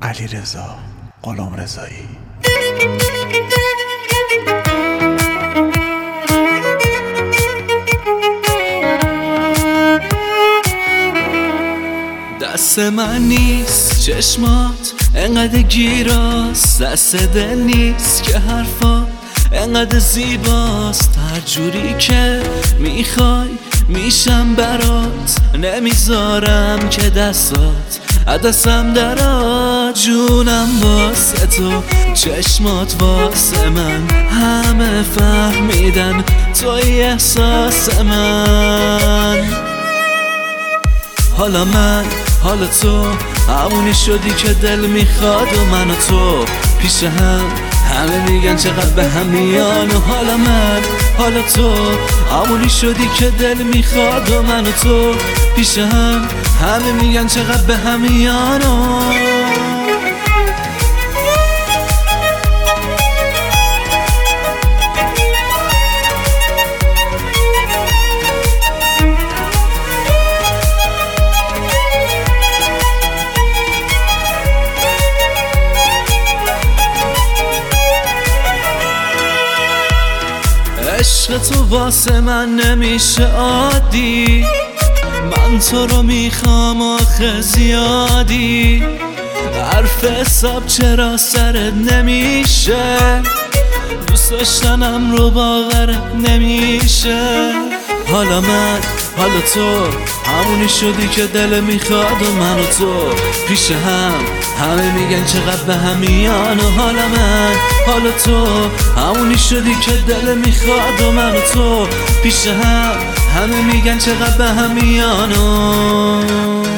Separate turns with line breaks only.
علیرضا غلامرضایی.
دست من نیست چشمات انقدر گیراست، دست دل نیست که حرفات انقدر زیباست. هر جوری که میخوای میشم برات، نمیذارم که دستات دستم درات. جونم واسه تو، چشمات واسه من، همه فهمیدن توی احساس من. حالا من، حالا تو، همونی شدی که دل میخواد و من و تو پیش هم، همه میگن چقدر به هم میان. و حالا من، حالا تو، همونی شدی که دل میخواد و من و تو پیش هم، همه میگن چقدر به هم میان. عشق تو واسه من نمیشه عادی، من تو رو میخوام آخه زیادی. حرف حساب چرا سرت نمیشه، دوست داشتنم رو باورت نمیشه. حالا من، حالا تو، همونی شدی که دل میخواد و من و تو پیش هم، همه میگن چقدر به هم میان. و حالا من، حالا تو، همونی شدی که دل میخواد و من و تو پیش هم، همه میگن چقدر به هم میان.